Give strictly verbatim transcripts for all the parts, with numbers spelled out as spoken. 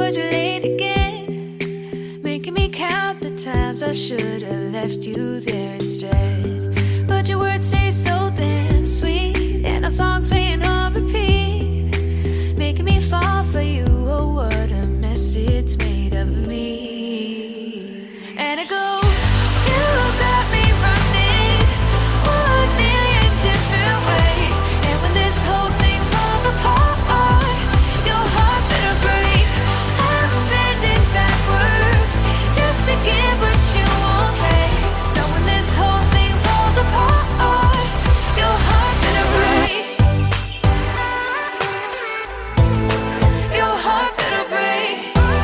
would you late again, making me count the times I should have left you there instead. But your words say so damn sweet, and our songs playing on repeat, making me fall for you. Oh, what a mess it's made of me. And it goes, you got me running one million different ways, and when this whole thing falls apart, your heart better break. I'm bending backwards just to get what you won't take. So when this whole thing falls apart, your heart better break. Your heart better break.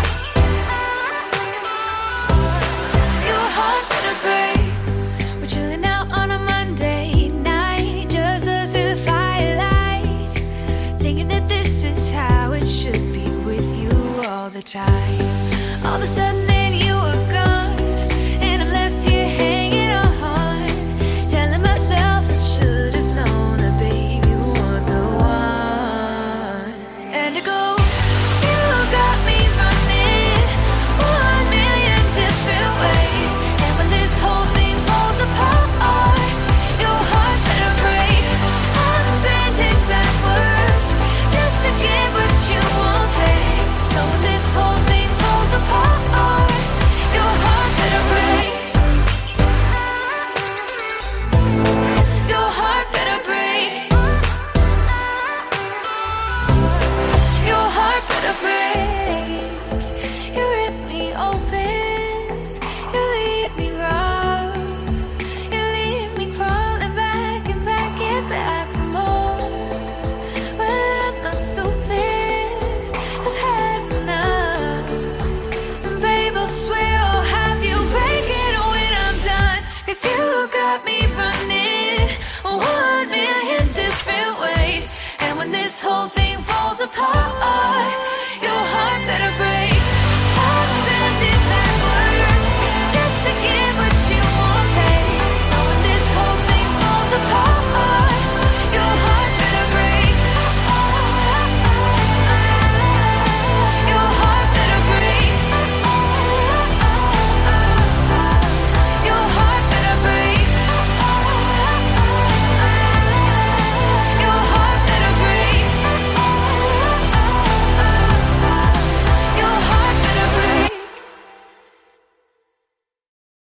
Your heart better break. We're chilling out on a Monday night, just us in the firelight, thinking that this is how it should be with you all the time. All of a sudden then you were gone, and I'm left here hanging on, telling myself I should have known that baby you were the one. And it goes, you got me running one million different ways, and when this whole thing falls apart, your heart better break. I'm bending backwards just to get what you won't take. So when this whole thing falls apart, your heart better break. Your heart better break. Your heart better break. You rip me open, you leave me raw, you leave me crawling back and back and back for more. Well, I'm not stupid, I've had enough. Babe, I'll swear I'll have you breaking when I'm done. Cause you got me running one million different ways, and when this whole thing falls apart, your heart better break.